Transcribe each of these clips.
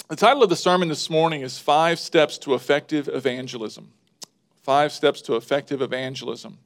The title of the sermon this morning is 5 Steps to Effective Evangelism. 5 Steps to Effective Evangelism.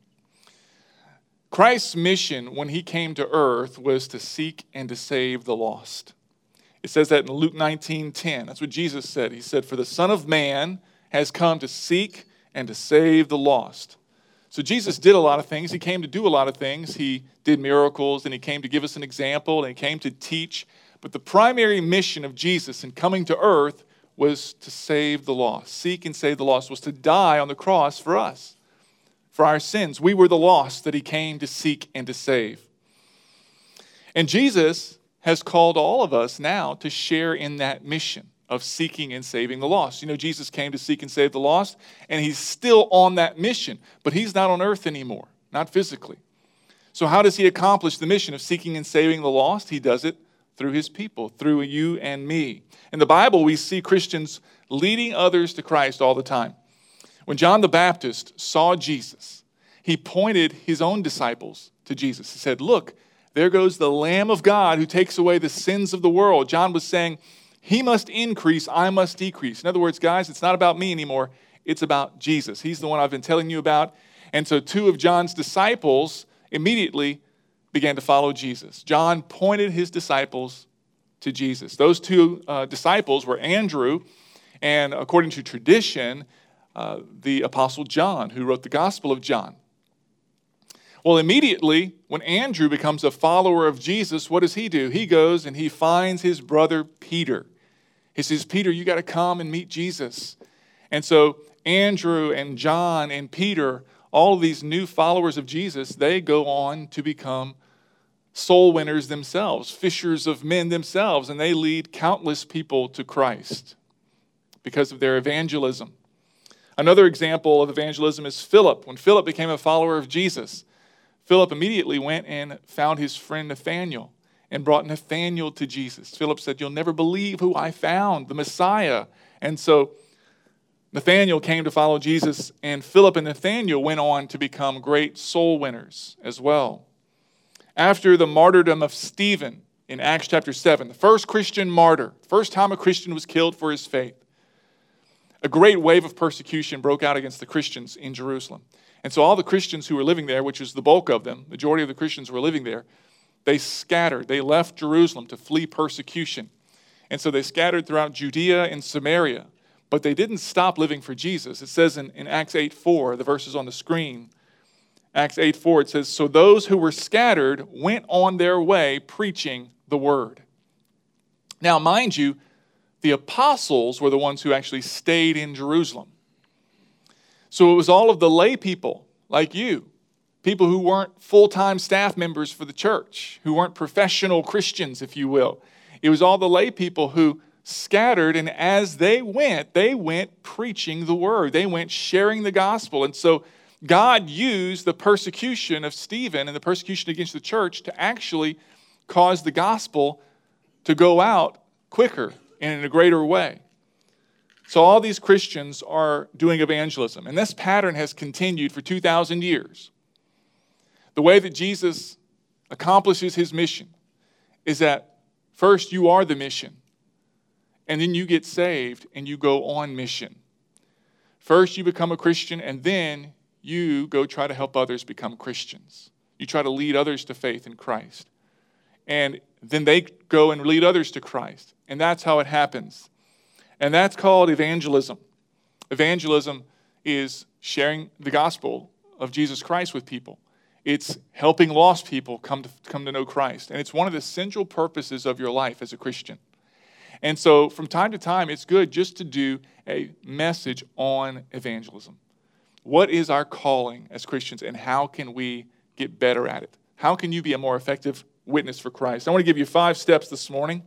Christ's mission when he came to earth was to seek and to save the lost. It says that in Luke 19:10. That's what Jesus said. He said, "For the Son of Man has come to seek and to save the lost." So Jesus did a lot of things. He came to do a lot of things. He did miracles, and he came to give us an example, and he came to teach. But the primary mission of Jesus in coming to earth was to save the lost. Seek and save the lost, was to die on the cross for us, for our sins. We were the lost that he came to seek and to save. And Jesus has called all of us now to share in that mission of seeking and saving the lost. You know, Jesus came to seek and save the lost, and he's still on that mission, but he's not on earth anymore, not physically. So how does he accomplish the mission of seeking and saving the lost? He does it through his people, through you and me. In the Bible, we see Christians leading others to Christ all the time. When John the Baptist saw Jesus, he pointed his own disciples to Jesus. He said, "Look, there goes the Lamb of God who takes away the sins of the world." John was saying, he must increase, I must decrease. In other words, guys, it's not about me anymore. It's about Jesus. He's the one I've been telling you about. And so 2 of John's disciples immediately began to follow Jesus. John pointed his disciples to Jesus. Those 2 disciples were Andrew and, according to tradition, the Apostle John, who wrote the Gospel of John. Well, immediately, when Andrew becomes a follower of Jesus, what does he do? He goes and he finds his brother Peter. He says, "Peter, you got to come and meet Jesus." And so Andrew and John and Peter, all of these new followers of Jesus, they go on to become soul winners themselves, fishers of men themselves, and they lead countless people to Christ because of their evangelism. Another example of evangelism is Philip. When Philip became a follower of Jesus, Philip immediately went and found his friend Nathanael and brought Nathanael to Jesus. Philip said, "You'll never believe who I found, the Messiah." And so Nathanael came to follow Jesus, and Philip and Nathanael went on to become great soul winners as well. After the martyrdom of Stephen in Acts chapter 7, the first Christian martyr, first time a Christian was killed for his faith, a great wave of persecution broke out against the Christians in Jerusalem. And so all the Christians who were living there, which is the bulk of them, majority of the Christians who were living there, they scattered. They left Jerusalem to flee persecution. And so they scattered throughout Judea and Samaria. But they didn't stop living for Jesus. It says in Acts 8:4, the verse is on the screen. Acts 8:4, it says, "So those who were scattered went on their way preaching the word." Now, mind you, the apostles were the ones who actually stayed in Jerusalem. So it was all of the lay people like you, people who weren't full-time staff members for the church, who weren't professional Christians, if you will. It was all the lay people who scattered, and as they went preaching the word. They went sharing the gospel. And so God used the persecution of Stephen and the persecution against the church to actually cause the gospel to go out quicker and in a greater way. So all these Christians are doing evangelism, and this pattern has continued for 2,000 years. The way that Jesus accomplishes his mission is that first you are the mission, and then you get saved and you go on mission. First you become a Christian, and then you go try to help others become Christians. You try to lead others to faith in Christ. And then they go and lead others to Christ. And that's how it happens. And that's called evangelism. Evangelism is sharing the gospel of Jesus Christ with people. It's helping lost people come to know Christ. And it's one of the central purposes of your life as a Christian. And so from time to time, it's good just to do a message on evangelism. What is our calling as Christians, and how can we get better at it? How can you be a more effective witness for Christ? I want to give you 5 steps this morning.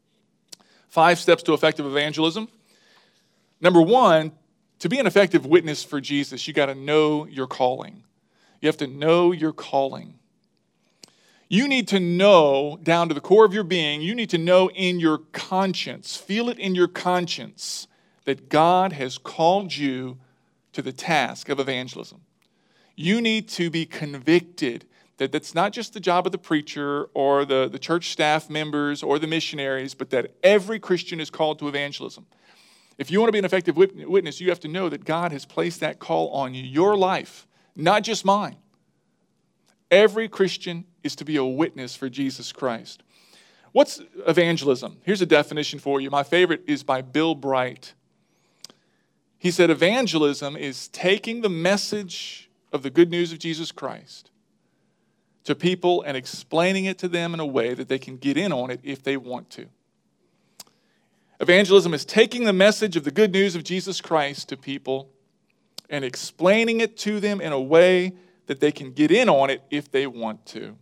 5 steps to effective evangelism. Number 1, to be an effective witness for Jesus, you got to know your calling. You have to know your calling. You need to know down to the core of your being, you need to know in your conscience, feel it in your conscience, that God has called you to the task of evangelism. You need to be convicted that that's not just the job of the preacher or the church staff members or the missionaries, but that every Christian is called to evangelism. If you want to be an effective witness, you have to know that God has placed that call on your life, not just mine. Every Christian is to be a witness for Jesus Christ. What's evangelism? Here's a definition for you. My favorite is by Bill Bright. He said, evangelism is taking the message of the good news of Jesus Christ to people and explaining it to them in a way that they can get in on it if they want to. Evangelism is taking the message of the good news of Jesus Christ to people and explaining it to them in a way that they can get in on it if they want to.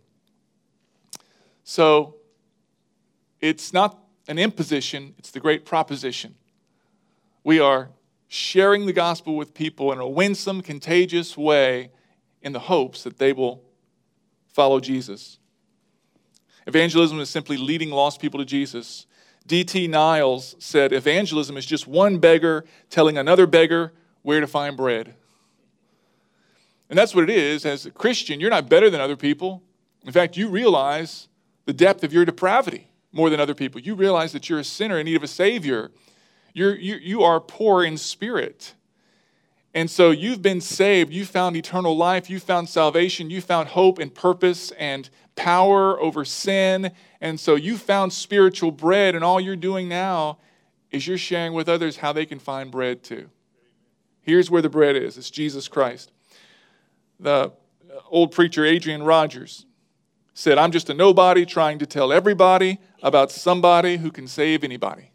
So, it's not an imposition, it's the great proposition. We are sharing the gospel with people in a winsome, contagious way in the hopes that they will follow Jesus. Evangelism is simply leading lost people to Jesus. D.T. Niles said, evangelism is just one beggar telling another beggar where to find bread. And that's what it is. As a Christian, you're not better than other people. In fact, you realize the depth of your depravity more than other people. You realize that you're a sinner in need of a Savior. You are poor in spirit. And so you've been saved. You found eternal life. You found salvation. You found hope and purpose and power over sin. And so you found spiritual bread. And all you're doing now is you're sharing with others how they can find bread too. Here's where the bread is. It's Jesus Christ. The old preacher Adrian Rogers said, I'm just a nobody trying to tell everybody about somebody who can save anybody.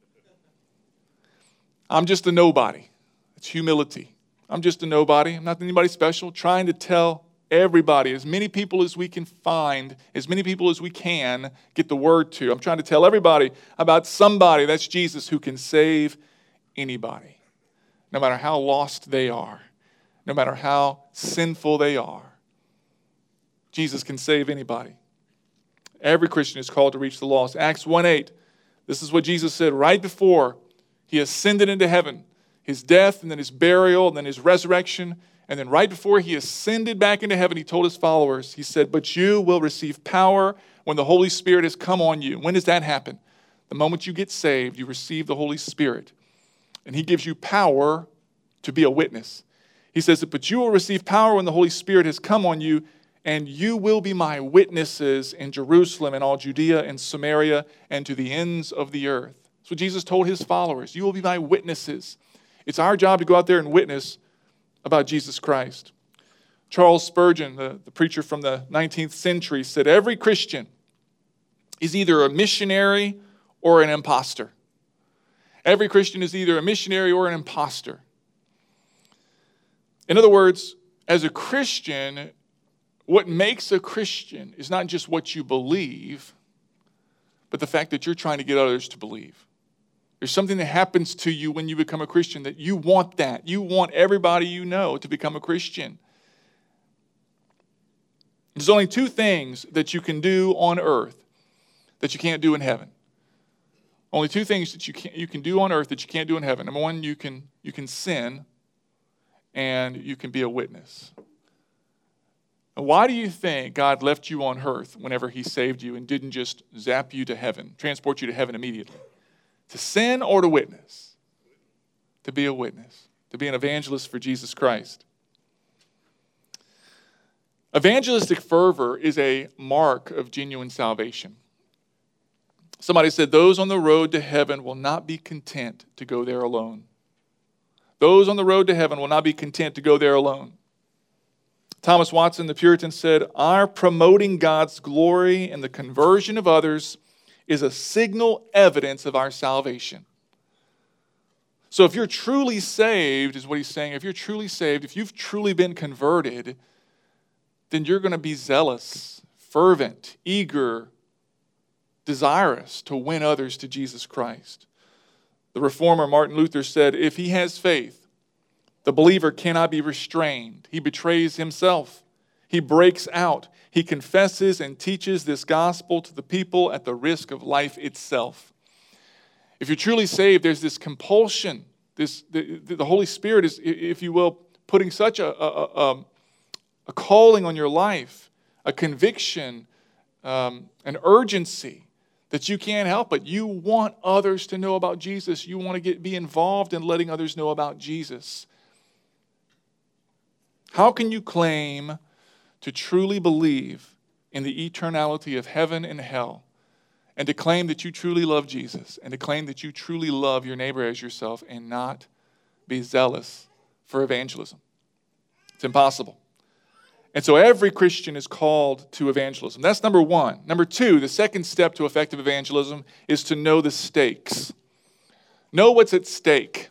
I'm just a nobody. It's humility. I'm just a nobody. I'm not anybody special. Trying to tell everybody, as many people as we can find, as many people as we can get the word to. I'm trying to tell everybody about somebody, that's Jesus, who can save anybody. No matter how lost they are. No matter how sinful they are. Jesus can save anybody. Every Christian is called to reach the lost. Acts 1:8. This is what Jesus said right before he ascended into heaven. His death, and then his burial, and then his resurrection. And then right before he ascended back into heaven, he told his followers, he said, but you will receive power when the Holy Spirit has come on you. When does that happen? The moment you get saved, you receive the Holy Spirit. And he gives you power to be a witness. He says, but you will receive power when the Holy Spirit has come on you, and you will be my witnesses in Jerusalem and all Judea and Samaria and to the ends of the earth. That's what Jesus told his followers. You will be my witnesses. It's our job to go out there and witness about Jesus Christ. Charles Spurgeon, the preacher from the 19th century, said every Christian is either a missionary or an imposter. Every Christian is either a missionary or an imposter. In other words, as a Christian, what makes a Christian is not just what you believe, but the fact that you're trying to get others to believe. There's something that happens to you when you become a Christian that you want that. You want everybody you know to become a Christian. There's only two things that you can do on earth that you can't do in heaven. Only two things that you can do on earth that you can't do in heaven. Number one, you can sin, and you can be a witness. Now, why do you think God left you on earth whenever he saved you and didn't just zap you to heaven, transport you to heaven immediately? To sin or to witness? To be a witness. To be an evangelist for Jesus Christ. Evangelistic fervor is a mark of genuine salvation. Somebody said, those on the road to heaven will not be content to go there alone. Those on the road to heaven will not be content to go there alone. Thomas Watson, the Puritan, said, our promoting God's glory and the conversion of others is a signal evidence of our salvation. So if you're truly saved, is what he's saying, if you're truly saved, if you've truly been converted, then you're going to be zealous, fervent, eager, desirous to win others to Jesus Christ. The reformer Martin Luther said, if he has faith, the believer cannot be restrained. He betrays himself. He breaks out. He confesses and teaches this gospel to the people at the risk of life itself. If you're truly saved, there's this compulsion. The Holy Spirit is, if you will, putting such a calling on your life, a conviction, an urgency that you can't help it. You want others to know about Jesus. You want to be involved in letting others know about Jesus. How can you claim to truly believe in the eternality of heaven and hell, and to claim that you truly love Jesus, and to claim that you truly love your neighbor as yourself, and not be zealous for evangelism? It's impossible. And so every Christian is called to evangelism. That's number one. Number two, the second step to effective evangelism is to know the stakes. Know what's at stake.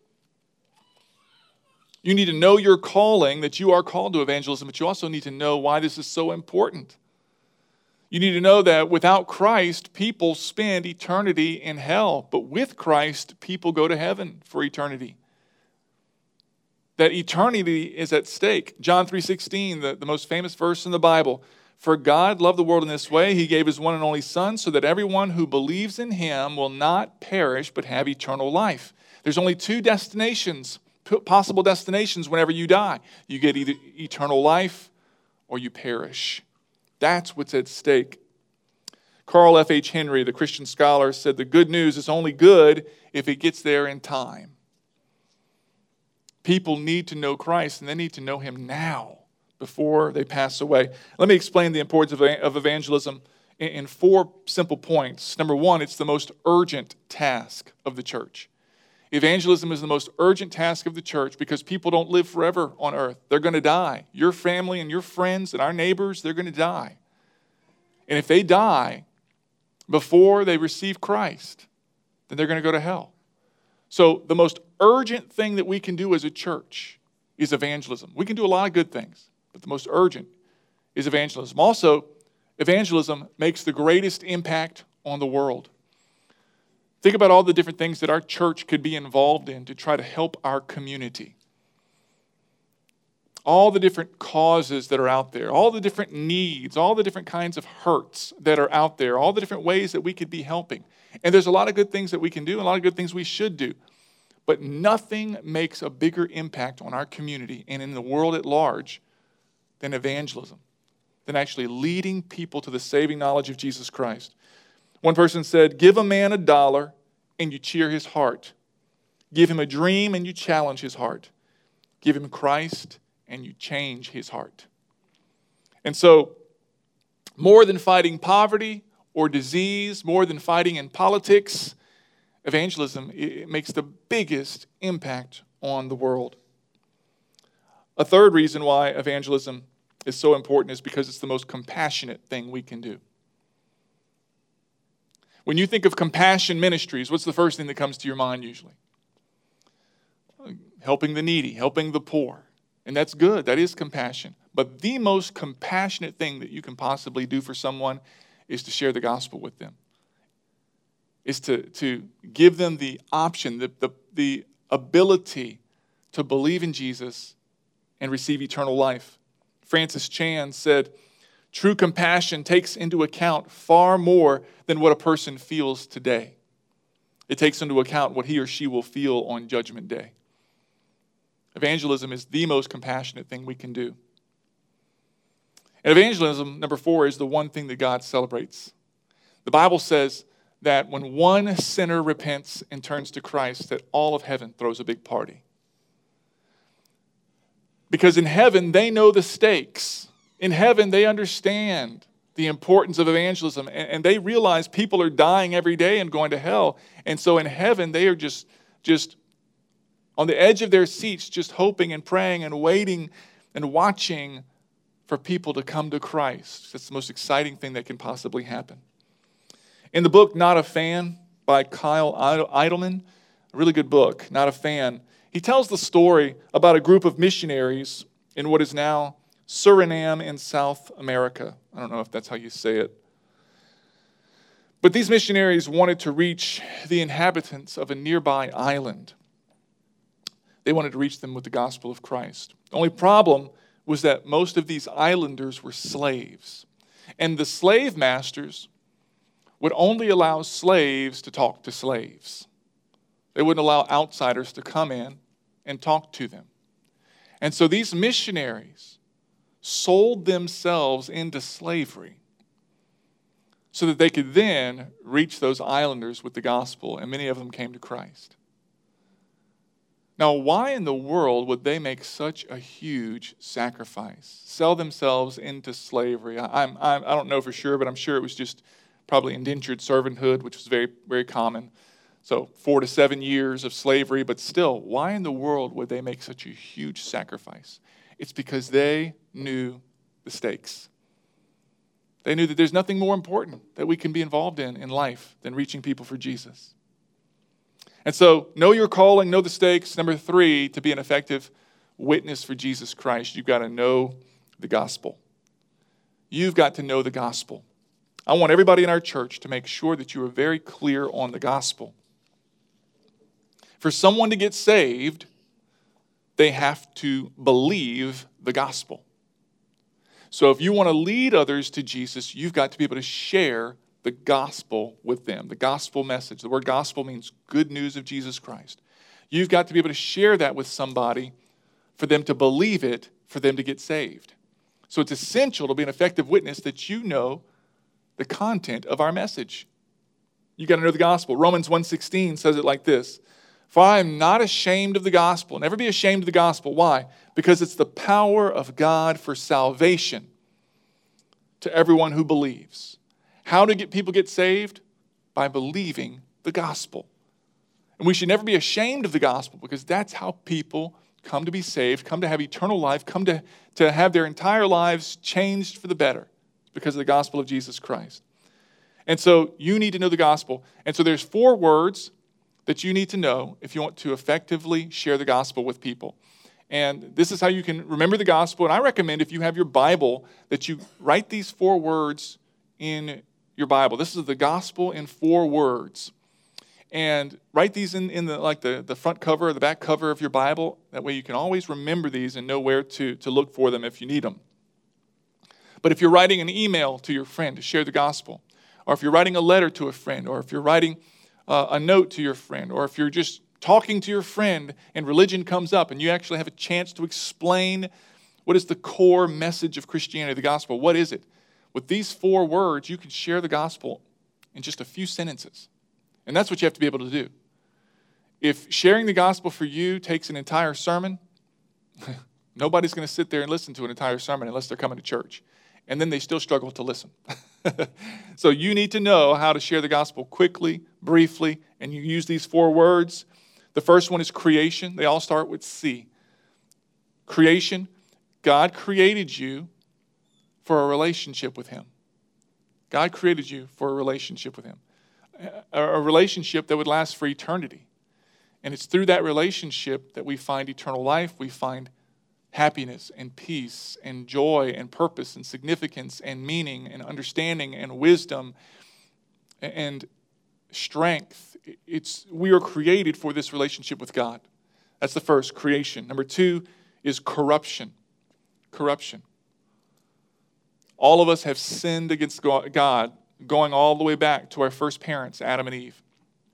You need to know your calling, that you are called to evangelism, but you also need to know why this is so important. You need to know that without Christ, people spend eternity in hell, but with Christ, people go to heaven for eternity. That eternity is at stake. John 3:16, the most famous verse in the Bible. For God loved the world in this way, he gave his one and only Son, so that everyone who believes in him will not perish, but have eternal life. There's only two destinations, possible destinations whenever you die. You get either eternal life or you perish. That's what's at stake. Carl F. H. Henry, the Christian scholar, said the good news is only good if it gets there in time. People need to know Christ, and they need to know him now before they pass away. Let me explain the importance of evangelism in 4 simple points. Number one, it's the most urgent task of the church. Evangelism is the most urgent task of the church because people don't live forever on earth. They're going to die. Your family and your friends and our neighbors, they're going to die. And if they die before they receive Christ, then they're going to go to hell. So the most urgent thing that we can do as a church is evangelism. We can do a lot of good things, but the most urgent is evangelism. Also, evangelism makes the greatest impact on the world. Think about all the different things that our church could be involved in to try to help our community. All the different causes that are out there, all the different needs, all the different kinds of hurts that are out there, all the different ways that we could be helping. And there's a lot of good things that we can do, and a lot of good things we should do. But nothing makes a bigger impact on our community and in the world at large than evangelism, than actually leading people to the saving knowledge of Jesus Christ. One person said, give a man $1 and you cheer his heart. Give him a dream and you challenge his heart. Give him Christ and you change his heart. And so, more than fighting poverty or disease, more than fighting in politics, evangelism, it makes the biggest impact on the world. A third reason why evangelism is so important is because it's the most compassionate thing we can do. When you think of compassion ministries, what's the first thing that comes to your mind usually? Helping the needy, helping the poor. And that's good. That is compassion. But the most compassionate thing that you can possibly do for someone is to share the gospel with them. Is to give them the option, the ability to believe in Jesus and receive eternal life. Francis Chan said, true compassion takes into account far more than what a person feels today. It takes into account what he or she will feel on Judgment Day. Evangelism is the most compassionate thing we can do. And evangelism, number 4, is the one thing that God celebrates. The Bible says that when one sinner repents and turns to Christ, that all of heaven throws a big party. Because in heaven, they know the stakes. In heaven, they understand the importance of evangelism, and they realize people are dying every day and going to hell. And so in heaven, they are just on the edge of their seats, just hoping and praying and waiting and watching for people to come to Christ. That's the most exciting thing that can possibly happen. In the book, Not a Fan, by Kyle Idleman, a really good book, Not a Fan, he tells the story about a group of missionaries in what is now Suriname in South America. I don't know if that's how you say it. But these missionaries wanted to reach the inhabitants of a nearby island. They wanted to reach them with the gospel of Christ. The only problem was that most of these islanders were slaves. And the slave masters would only allow slaves to talk to slaves. They wouldn't allow outsiders to come in and talk to them. And so these missionaries sold themselves into slavery so that they could then reach those islanders with the gospel, and many of them came to Christ. Now, why in the world would they make such a huge sacrifice, sell themselves into slavery? I don't know for sure, but I'm sure it was just probably indentured servanthood, which was very, very common. So 4 to 7 years of slavery, but still, why in the world would they make such a huge sacrifice? It's because they knew the stakes. They knew that there's nothing more important that we can be involved in life than reaching people for Jesus. And so, know your calling, know the stakes. Number 3, to be an effective witness for Jesus Christ, you've got to know the gospel. You've got to know the gospel. I want everybody in our church to make sure that you are very clear on the gospel. For someone to get saved, they have to believe the gospel. So if you want to lead others to Jesus, you've got to be able to share the gospel with them, the gospel message. The word gospel means good news of Jesus Christ. You've got to be able to share that with somebody for them to believe it, for them to get saved. So it's essential to be an effective witness that you know the content of our message. You've got to know the gospel. Romans 1:16 says it like this: "For I am not ashamed of the gospel." Never be ashamed of the gospel. Why? Because it's the power of God for salvation to everyone who believes. How do people get saved? By believing the gospel. And we should never be ashamed of the gospel, because that's how people come to be saved, come to have eternal life, come to have their entire lives changed for the better. It's because of the gospel of Jesus Christ. And so you need to know the gospel. And so there's 4 words that you need to know if you want to effectively share the gospel with people. And this is how you can remember the gospel. And I recommend, if you have your Bible, that you write these 4 words in your Bible. This is the gospel in 4 words. And write these in the front cover or the back cover of your Bible. That way you can always remember these and know where to look for them if you need them. But if you're writing an email to your friend to share the gospel, or if you're writing a letter to a friend, or if you're writing a note to your friend, or if you're just talking to your friend and religion comes up and you actually have a chance to explain what is the core message of Christianity, the gospel, what is it? With these 4 words, you can share the gospel in just a few sentences. And that's what you have to be able to do. If sharing the gospel for you takes an entire sermon, nobody's going to sit there and listen to an entire sermon unless they're coming to church. And then they still struggle to listen. So you need to know how to share the gospel quickly, briefly, and you use these 4 words. The first one is creation. They all start with C. Creation. God created you for a relationship with Him. God created you for a relationship with Him. A relationship that would last for eternity. And it's through that relationship that we find eternal life, we find happiness and peace and joy and purpose and significance and meaning and understanding and wisdom and strength. We are created for this relationship with God. That's the first, creation. Number 2 is corruption. Corruption. All of us have sinned against God, going all the way back to our first parents, Adam and Eve.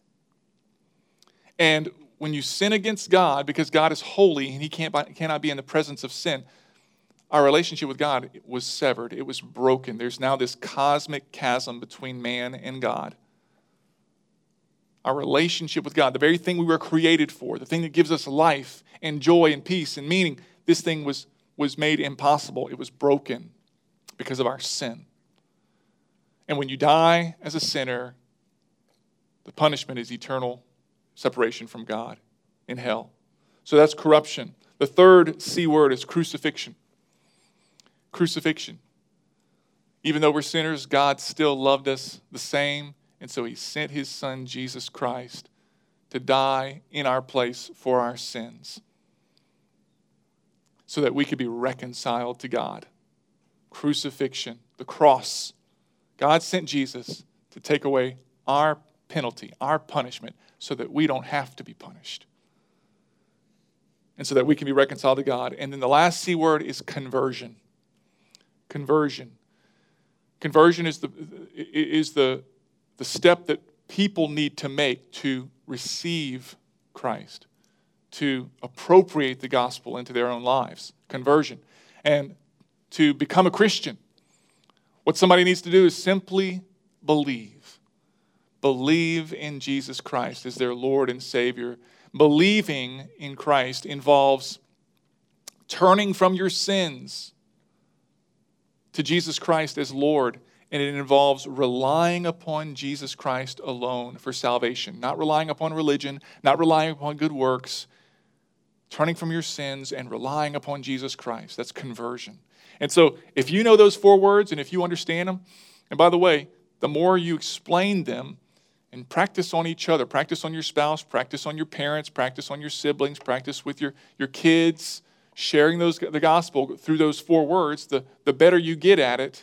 And when you sin against God, because God is holy and He cannot be in the presence of sin, our relationship with God was severed. It was broken. There's now this cosmic chasm between man and God. Our relationship with God, the very thing we were created for, the thing that gives us life and joy and peace and meaning, this thing was made impossible. It was broken because of our sin. And when you die as a sinner, the punishment is eternal separation from God in hell. So that's corruption. The third C word is crucifixion. Crucifixion. Even though we're sinners, God still loved us the same, and so He sent His Son, Jesus Christ, to die in our place for our sins so that we could be reconciled to God. Crucifixion, the cross. God sent Jesus to take away our penalty, our punishment, so that we don't have to be punished. And so that we can be reconciled to God. And then the last C word is conversion. Conversion. Conversion is the step that people need to make to receive Christ, to appropriate the gospel into their own lives. Conversion. And to become a Christian. What somebody needs to do is simply believe. Believe in Jesus Christ as their Lord and Savior. Believing in Christ involves turning from your sins to Jesus Christ as Lord, and it involves relying upon Jesus Christ alone for salvation. Not relying upon religion, not relying upon good works, turning from your sins and relying upon Jesus Christ. That's conversion. And so if you know those 4 words and if you understand them, and by the way, the more you explain them and practice on each other, practice on your spouse, practice on your parents, practice on your siblings, practice with your kids, sharing the gospel through those 4 words, the better you get at it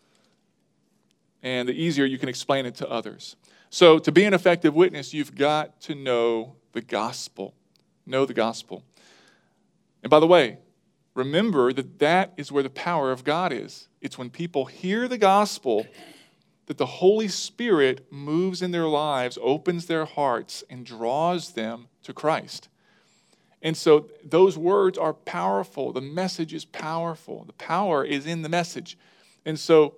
and the easier you can explain it to others. So to be an effective witness, you've got to know the gospel. Know the gospel. And by the way, remember that is where the power of God is. It's when people hear the gospel that the Holy Spirit moves in their lives, opens their hearts, and draws them to Christ. And so those words are powerful. The message is powerful. The power is in the message. And so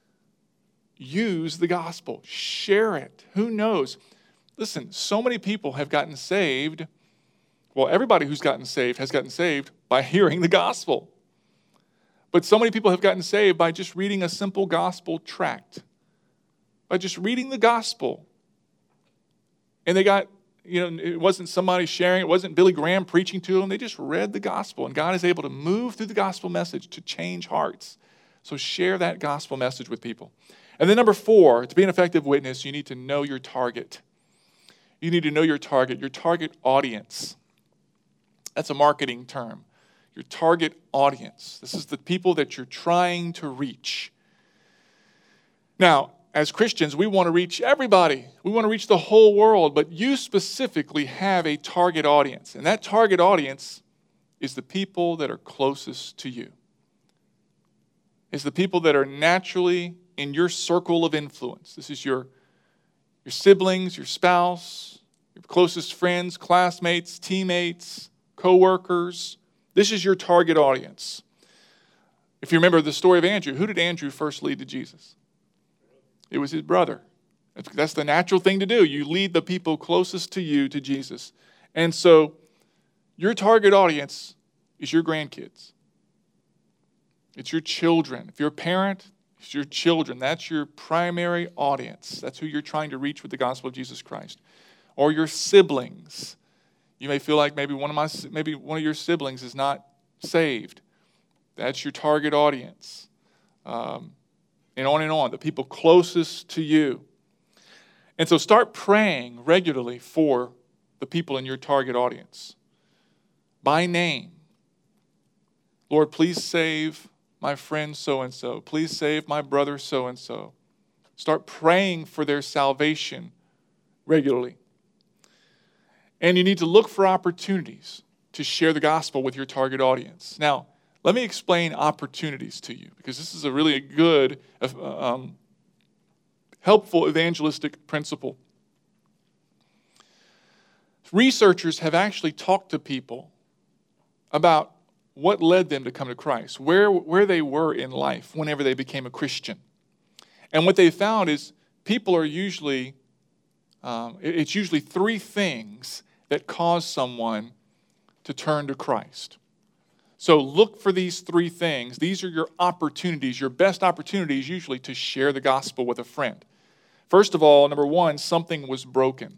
use the gospel. Share it. Who knows? Listen, so many people have gotten saved. Well, everybody who's gotten saved has gotten saved by hearing the gospel. But so many people have gotten saved by just reading a simple gospel tract. By just reading the gospel. And they got, it wasn't somebody sharing, it wasn't Billy Graham preaching to them. They just read the gospel. And God is able to move through the gospel message to change hearts. So share that gospel message with people. And then number 4, to be an effective witness, you need to know your target. You need to know your target audience. That's a marketing term. Your target audience. This is the people that you're trying to reach. Now, as Christians, we want to reach everybody. We want to reach the whole world, but you specifically have a target audience. And that target audience is the people that are closest to you. It's the people that are naturally in your circle of influence. This is your siblings, your spouse, your closest friends, classmates, teammates, co-workers. This is your target audience. If you remember the story of Andrew, who did Andrew first lead to Jesus? It was his brother. That's the natural thing to do. You lead the people closest to you to Jesus. And so your target audience is your grandkids. It's your children. If you're a parent, it's your children. That's your primary audience. That's who you're trying to reach with the gospel of Jesus Christ. Or your siblings. You may feel like maybe one of your siblings is not saved. That's your target audience. And on, the people closest to you. And so start praying regularly for the people in your target audience. By name. Lord, please save my friend so-and-so. Please save my brother so-and-so. Start praying for their salvation regularly. And you need to look for opportunities to share the gospel with your target audience. Now, let me explain opportunities to you, because this is a really good, helpful evangelistic principle. Researchers have actually talked to people about what led them to come to Christ, where they were in life whenever they became a Christian. And what they found is people are usually, it's usually 3 things that cause someone to turn to Christ. So look for these 3 things. These are your opportunities, your best opportunities usually to share the gospel with a friend. First of all, number 1, something was broken.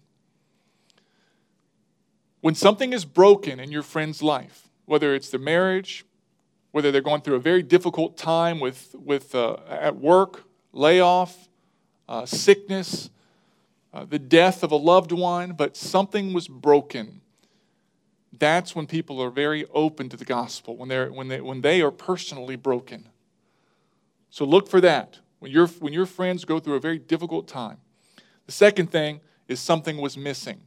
When something is broken in your friend's life, whether it's their marriage, whether they're going through a very difficult time at work, layoff, sickness, the death of a loved one, but something was broken. That's when people are very open to the gospel, when they are personally broken. So look for that when your friends go through a very difficult time. The second thing is something was missing.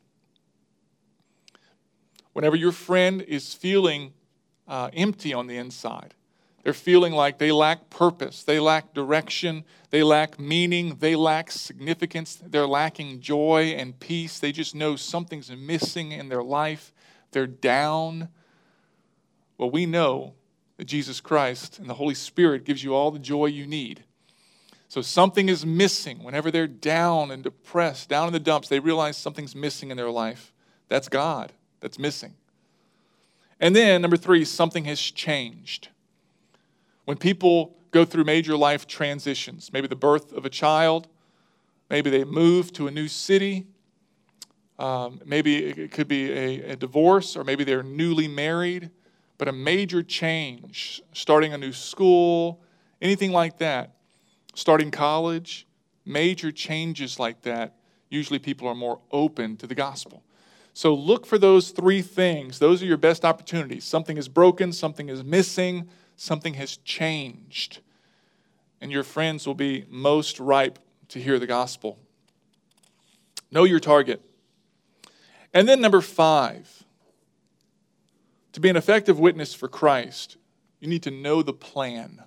Whenever your friend is feeling empty on the inside, they're feeling like they lack purpose, they lack direction, they lack meaning, they lack significance, they're lacking joy and peace. They just know something's missing in their life. They're down. Well, we know that Jesus Christ and the Holy Spirit gives you all the joy you need. So something is missing. Whenever they're down and depressed, down in the dumps, they realize something's missing in their life. That's God that's missing. And then, number 3, something has changed. When people go through major life transitions, maybe the birth of a child, maybe they move to a new city, maybe it could be a divorce, or maybe they're newly married, but a major change, starting a new school, anything like that, starting college, major changes like that, usually people are more open to the gospel. So look for those 3 things. Those are your best opportunities. Something is broken, something is missing, something has changed. And your friends will be most ripe to hear the gospel. Know your target. And then number 5, to be an effective witness for Christ, you need to know the plan.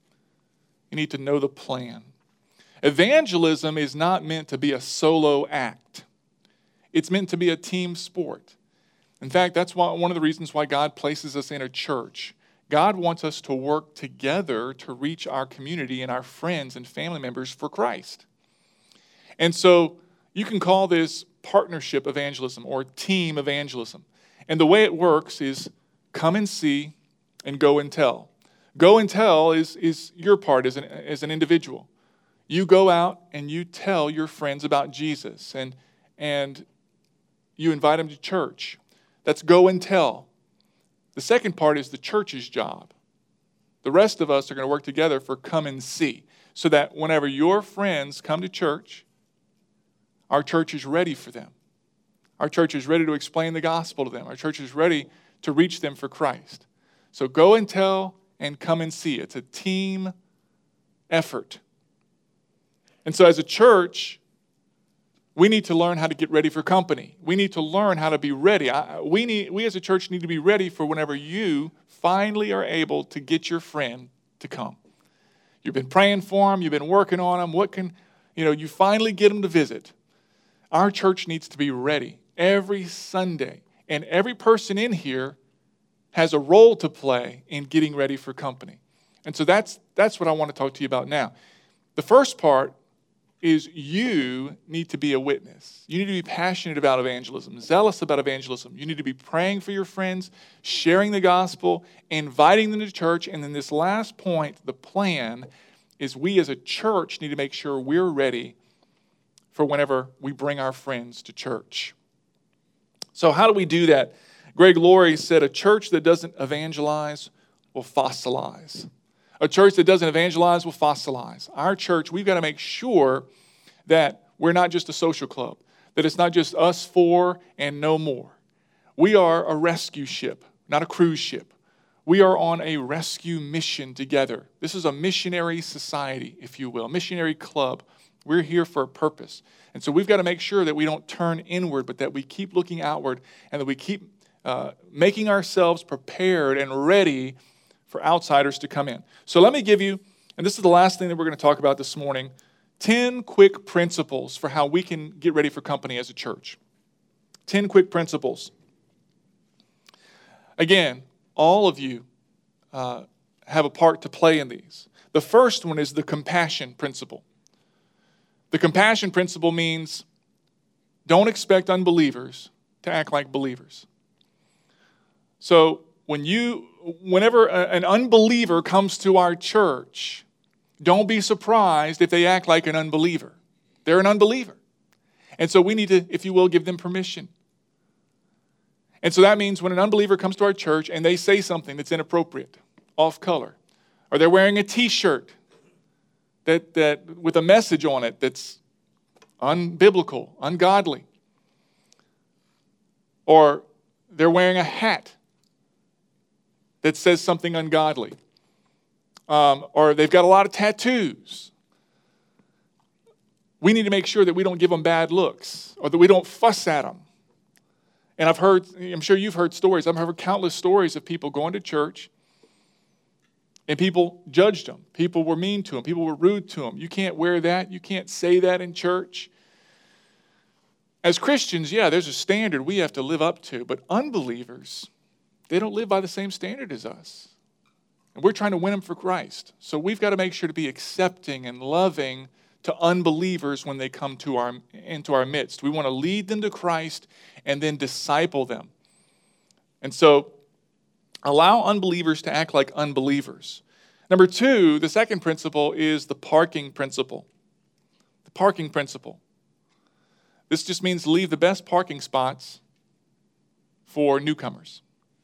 You need to know the plan. Evangelism is not meant to be a solo act. It's meant to be a team sport. In fact, that's one of the reasons why God places us in a church. God wants us to work together to reach our community and our friends and family members for Christ. And so you can call this partnership evangelism or team evangelism. And the way it works is come and see and go and tell. Go and tell is your part as an individual. You go out and you tell your friends about Jesus and you invite them to church. That's go and tell. The second part is the church's job. The rest of us are going to work together for come and see, so that whenever your friends come to church, our church is ready for them. Our church is ready to explain the gospel to them. Our church is ready to reach them for Christ. So go and tell and come and see. It's a team effort. And so as a church, we need to learn how to get ready for company. We need to learn how to be ready. We as a church need to be ready for whenever you finally are able to get your friend to come. You've been praying for them. You've been working on them. You finally get them to visit. Our church needs to be ready every Sunday. And every person in here has a role to play in getting ready for company. And so that's what I want to talk to you about now. The first part is you need to be a witness. You need to be passionate about evangelism, zealous about evangelism. You need to be praying for your friends, sharing the gospel, inviting them to church. And then this last point, the plan, is we as a church need to make sure we're ready for whenever we bring our friends to church. So how do we do that? Greg Laurie said, a church that doesn't evangelize will fossilize. A church that doesn't evangelize will fossilize. Our church, we've got to make sure that we're not just a social club, that it's not just us 4 and no more. We are a rescue ship, not a cruise ship. We are on a rescue mission together. This is a missionary society, if you will, a missionary club. We're here for a purpose. And so we've got to make sure that we don't turn inward, but that we keep looking outward and that we keep making ourselves prepared and ready for outsiders to come in. So let me give you, and this is the last thing that we're going to talk about this morning, 10 quick principles for how we can get ready for company as a church. 10 quick principles. Again, all of you have a part to play in these. The first one is the compassion principle. The compassion principle means don't expect unbelievers to act like believers. So whenever an unbeliever comes to our church, don't be surprised if they act like an unbeliever. They're an unbeliever. And so we need to, if you will, give them permission. And so that means when an unbeliever comes to our church and they say something that's inappropriate, off color, or they're wearing a t-shirt that with a message on it that's unbiblical, ungodly, or they're wearing a hat that says something ungodly, or they've got a lot of tattoos. We need to make sure that we don't give them bad looks or that we don't fuss at them. And I'm sure you've heard stories. I've heard countless stories of people going to church and people judged them. People were mean to them. People were rude to them. You can't wear that. You can't say that in church. As Christians, yeah, there's a standard we have to live up to. But unbelievers, they don't live by the same standard as us. And we're trying to win them for Christ. So we've got to make sure to be accepting and loving to unbelievers when they come into our midst. We want to lead them to Christ and then disciple them. And so allow unbelievers to act like unbelievers. Number 2, the second principle is the parking principle. The parking principle. This just means leave the best parking spots for newcomers.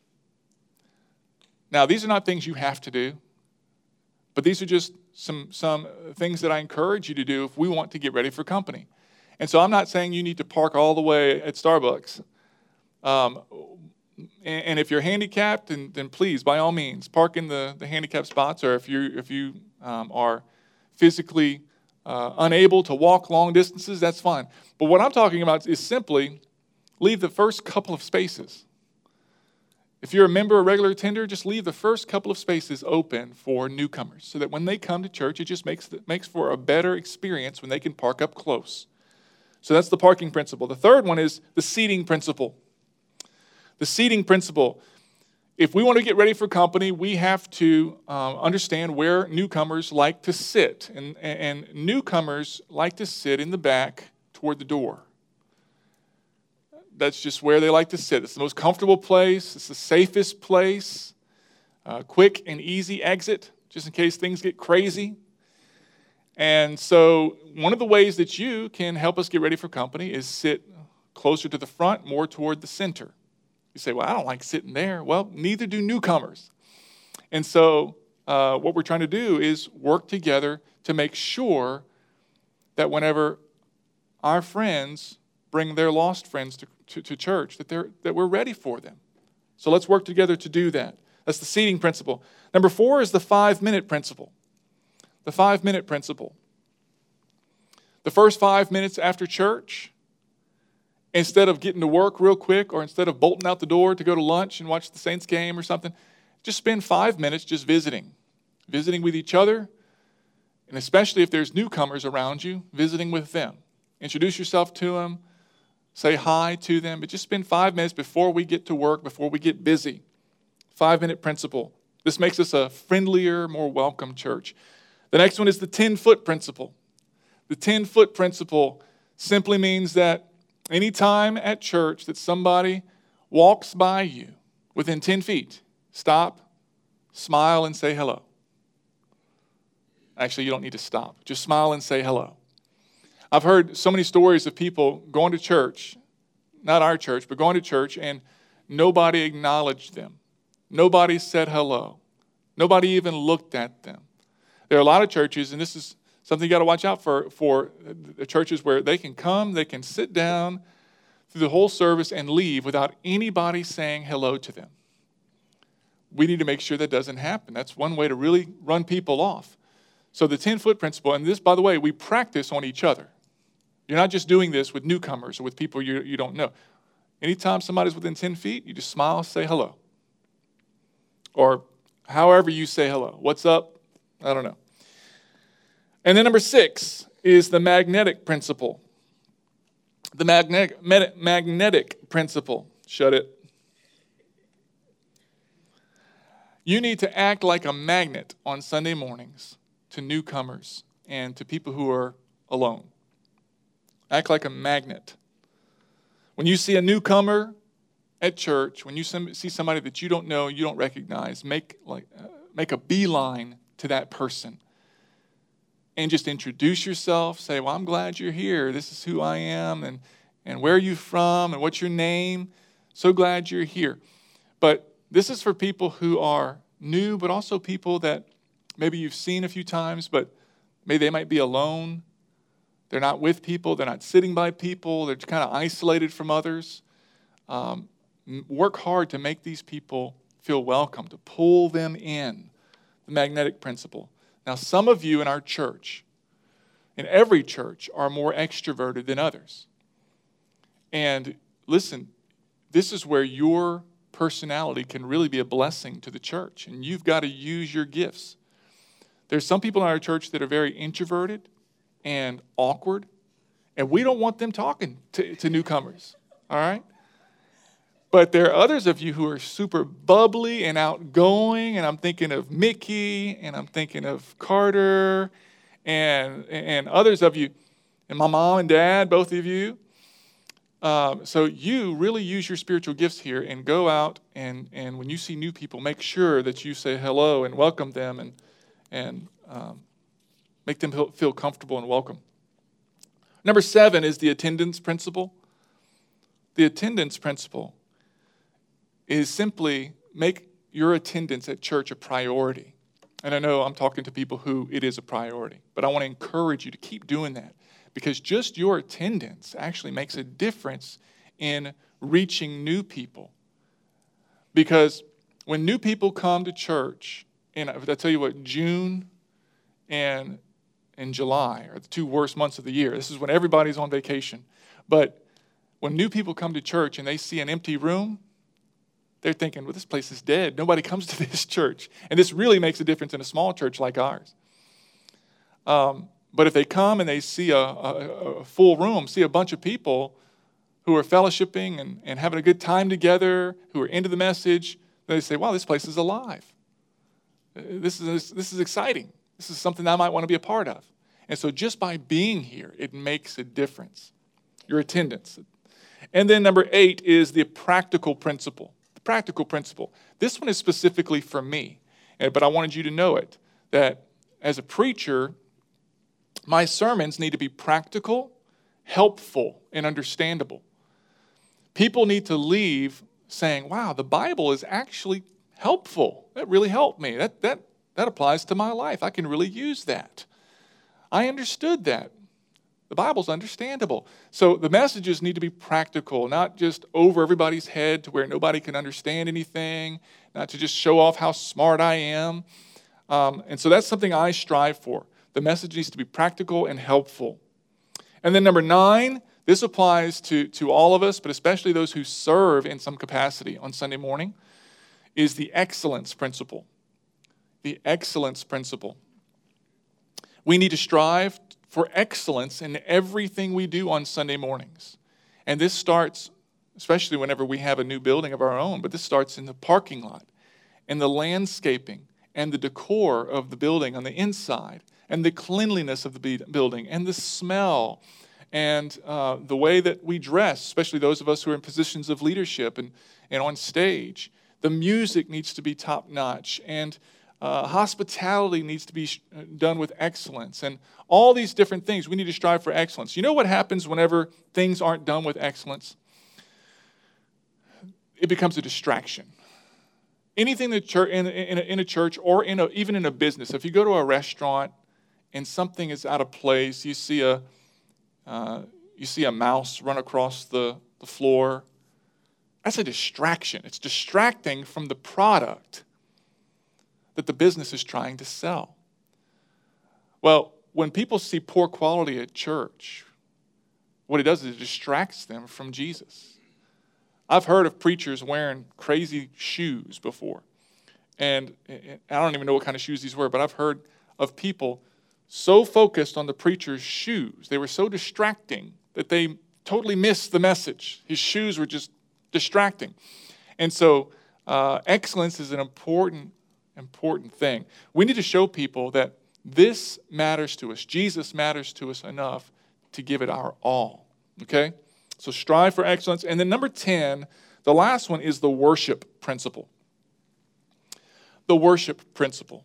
Now, these are not things you have to do, but these are just some things that I encourage you to do if we want to get ready for company. And so I'm not saying you need to park all the way at Starbucks. And if you're handicapped, then please, by all means, park in the handicapped spots. Or if you are physically unable to walk long distances, that's fine. But what I'm talking about is simply leave the first couple of spaces. If you're a member or regular attender, just leave the first couple of spaces open for newcomers so that when they come to church, it just makes for a better experience when they can park up close. So that's the parking principle. The third one is the seating principle. The seating principle. If we want to get ready for company, we have to understand where newcomers like to sit. And newcomers like to sit in the back toward the door. That's just where they like to sit. It's the most comfortable place. It's the safest place. Quick and easy exit, just in case things get crazy. And so one of the ways that you can help us get ready for company is sit closer to the front, more toward the center. You say, well, I don't like sitting there. Well, neither do newcomers. And so what we're trying to do is work together to make sure that whenever our friends bring their lost friends to church, that we're ready for them. So let's work together to do that. That's the seating principle. Number 4 is the 5-minute principle. The 5-minute principle. The first 5 minutes after church, instead of getting to work real quick or instead of bolting out the door to go to lunch and watch the Saints game or something, just spend 5 minutes just visiting with each other, and especially if there's newcomers around you, visiting with them. Introduce yourself to them, say hi to them, but just spend 5 minutes before we get to work, before we get busy. 5-minute principle. This makes us a friendlier, more welcome church. The next one is the 10-foot principle. The 10-foot principle simply means that anytime at church that somebody walks by you within 10 feet, stop, smile, and say hello. Actually, you don't need to stop. Just smile and say hello. I've heard so many stories of people going to church, not our church, but going to church, and nobody acknowledged them. Nobody said hello. Nobody even looked at them. There are a lot of churches, and this is something you got to watch out for the churches where they can come, they can sit down through the whole service and leave without anybody saying hello to them. We need to make sure that doesn't happen. That's one way to really run people off. So the 10-foot principle, and this, by the way, we practice on each other. You're not just doing this with newcomers or with people you don't know. Anytime somebody's within 10 feet, you just smile, say hello. Or however you say hello. What's up? I don't know. And then number 6 is the magnetic principle. The magnetic principle. Shut it. You need to act like a magnet on Sunday mornings to newcomers and to people who are alone. Act like a magnet. When you see a newcomer at church, when you see somebody that you don't know, you don't recognize, make a beeline to that person. And just introduce yourself. Say, well, I'm glad you're here. This is who I am. And where are you from? And what's your name? So glad you're here. But this is for people who are new, but also people that maybe you've seen a few times, but maybe they might be alone. They're not with people. They're not sitting by people. They're kind of isolated from others. Work hard to make these people feel welcome, to pull them in. The magnetic principle. Now, some of you in our church, in every church, are more extroverted than others. And listen, this is where your personality can really be a blessing to the church, and you've got to use your gifts. There's some people in our church that are very introverted and awkward, and we don't want them talking to newcomers, all right? But there are others of you who are super bubbly and outgoing, and I'm thinking of Mickey, and I'm thinking of Carter, and others of you, and my mom and dad, both of you. So you really use your spiritual gifts here and go out and when you see new people, make sure that you say hello and welcome them and make them feel comfortable and welcome. Number 7 is the attendance principle. The attendance principle is simply make your attendance at church a priority. And I know I'm talking to people who it is a priority, but I want to encourage you to keep doing that. Because just your attendance actually makes a difference in reaching new people. Because when new people come to church, and I tell you what, June and July are the 2 worst months of the year. This is when everybody's on vacation. But when new people come to church and they see an empty room, they're thinking, well, this place is dead. Nobody comes to this church. And this really makes a difference in a small church like ours. But if they come and they see a full room, see a bunch of people who are fellowshipping and having a good time together, who are into the message, they say, wow, this place is alive. This is exciting. This is something I might want to be a part of. And so just by being here, it makes a difference. Your attendance. And then number 8 is the practical principle. The practical principle. This one is specifically for me, but I wanted you to know it, that as a preacher, my sermons need to be practical, helpful, and understandable. People need to leave saying, wow, the Bible is actually helpful. That really helped me. That applies to my life. I can really use that. I understood that. The Bible's understandable. So the messages need to be practical, not just over everybody's head to where nobody can understand anything, not to just show off how smart I am. And so that's something I strive for. The message needs to be practical and helpful. And then number 9, this applies to all of us, but especially those who serve in some capacity on Sunday morning, is the excellence principle. The excellence principle. We need to strive for excellence in everything we do on Sunday mornings. And this starts, especially whenever we have a new building of our own, but this starts in the parking lot, and the landscaping, and the decor of the building on the inside, and the cleanliness of the building, and the smell, and the way that we dress, especially those of us who are in positions of leadership and on stage. The music needs to be top-notch, and hospitality needs to be done with excellence, and all these different things. We need to strive for excellence. You know what happens whenever things aren't done with excellence? It becomes a distraction. Anything in a church or even in a business, if you go to a restaurant and something is out of place, you see a mouse run across the floor. That's a distraction. It's distracting from the product that the business is trying to sell. Well, when people see poor quality at church, what it does is it distracts them from Jesus. I've heard of preachers wearing crazy shoes before. And I don't even know what kind of shoes these were, but I've heard of people so focused on the preacher's shoes, they were so distracting that they totally missed the message. His shoes were just distracting. And so excellence is an important thing. We need to show people that this matters to us. Jesus matters to us enough to give it our all. Okay? So strive for excellence. And then number 10, the last one is the worship principle. The worship principle.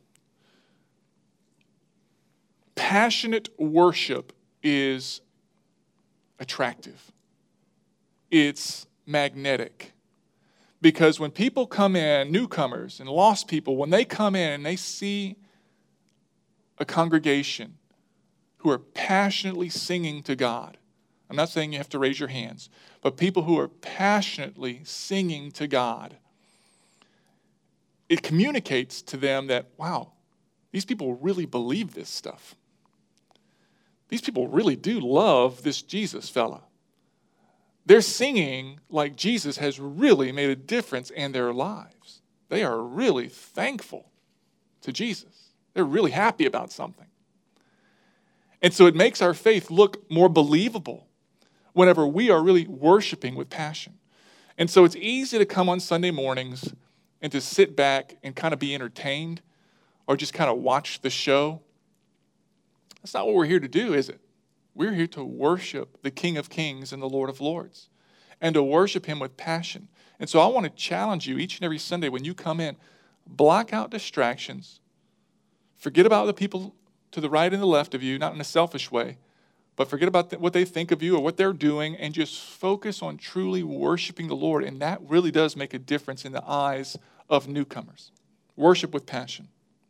Passionate worship is attractive. It's magnetic. Because when people come in, newcomers and lost people, when they come in and they see a congregation who are passionately singing to God, I'm not saying you have to raise your hands, but people who are passionately singing to God, it communicates to them that, wow, these people really believe this stuff. These people really do love this Jesus fella. They're singing like Jesus has really made a difference in their lives. They are really thankful to Jesus. They're really happy about something. And so it makes our faith look more believable whenever we are really worshiping with passion. And so it's easy to come on Sunday mornings and to sit back and kind of be entertained or just kind of watch the show. That's not what we're here to do, is it? We're here to worship the King of Kings and the Lord of Lords and to worship him with passion. And so I want to challenge you each and every Sunday when you come in, block out distractions. Forget about the people to the right and the left of you, not in a selfish way, but forget about what they think of you or what they're doing and just focus on truly worshiping the Lord. And that really does make a difference in the eyes of newcomers. Worship with passion.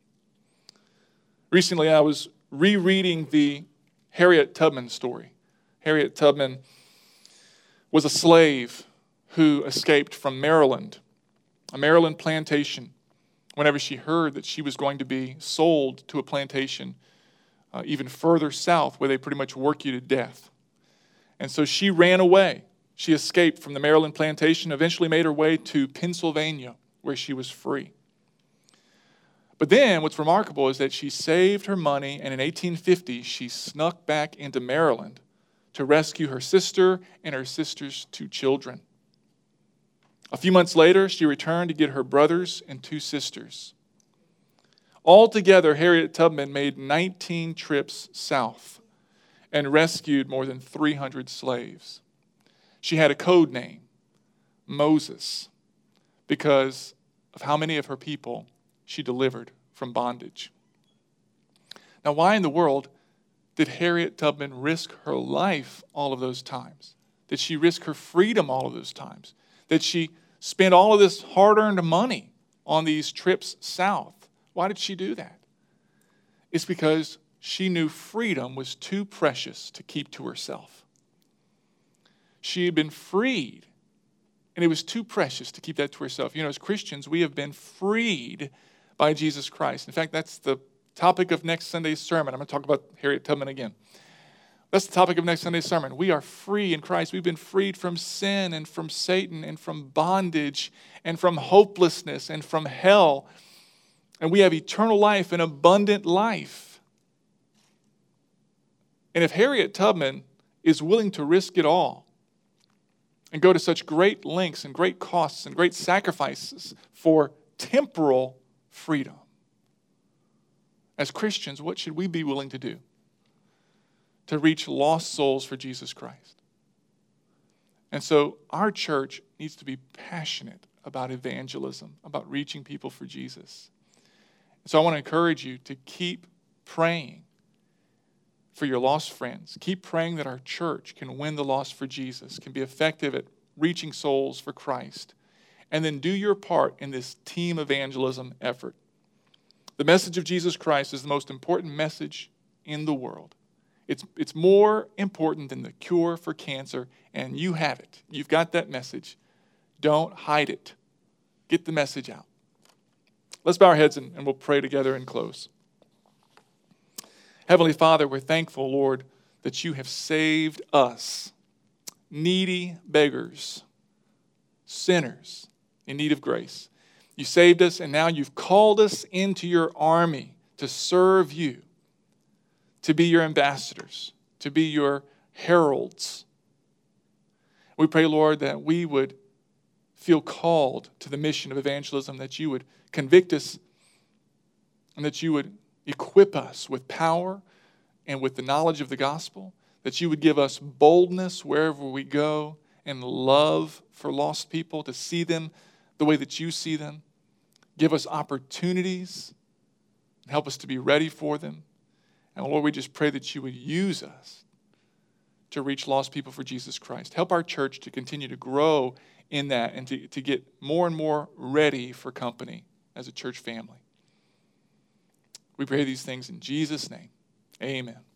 Recently, I was rereading the Harriet Tubman story. Harriet Tubman was a slave who escaped from Maryland, a Maryland plantation, whenever she heard that she was going to be sold to a plantation even further south where they pretty much work you to death. And so she ran away. She escaped from the Maryland plantation, eventually made her way to Pennsylvania where she was free. But then what's remarkable is that she saved her money, and in 1850 she snuck back into Maryland to rescue her sister and her sister's 2 children. A few months later, she returned to get her brothers and 2 sisters. Altogether, Harriet Tubman made 19 trips south and rescued more than 300 slaves. She had a code name, Moses, because of how many of her people she delivered from bondage. Now, why in the world did Harriet Tubman risk her life all of those times? Did she risk her freedom all of those times? Did she spend all of this hard-earned money on these trips south? Why did she do that? It's because she knew freedom was too precious to keep to herself. She had been freed, and it was too precious to keep that to herself. You know, as Christians, we have been freed by Jesus Christ. In fact, that's the topic of next Sunday's sermon. I'm going to talk about Harriet Tubman again. That's the topic of next Sunday's sermon. We are free in Christ. We've been freed from sin and from Satan and from bondage and from hopelessness and from hell. And we have eternal life and abundant life. And if Harriet Tubman is willing to risk it all and go to such great lengths and great costs and great sacrifices for temporal freedom, as Christians, what should we be willing to do to reach lost souls for Jesus Christ? And so our church needs to be passionate about evangelism, about reaching people for Jesus. So I want to encourage you to keep praying for your lost friends. Keep praying that our church can win the lost for Jesus, can be effective at reaching souls for Christ. And then do your part in this team evangelism effort. The message of Jesus Christ is the most important message in the world. It's more important than the cure for cancer, and you have it. You've got that message. Don't hide it. Get the message out. Let's bow our heads and we'll pray together and close. Heavenly Father, we're thankful, Lord, that you have saved us, needy beggars, sinners in need of grace. You saved us, and now you've called us into your army to serve you, to be your ambassadors, to be your heralds. We pray, Lord, that we would feel called to the mission of evangelism, that you would convict us and that you would equip us with power and with the knowledge of the gospel, that you would give us boldness wherever we go and love for lost people, to see them the way that you see them. Give us opportunities and help us to be ready for them. And Lord, we just pray that you would use us to reach lost people for Jesus Christ. Help our church to continue to grow in that and to get more and more ready for company as a church family. We pray these things in Jesus' name. Amen.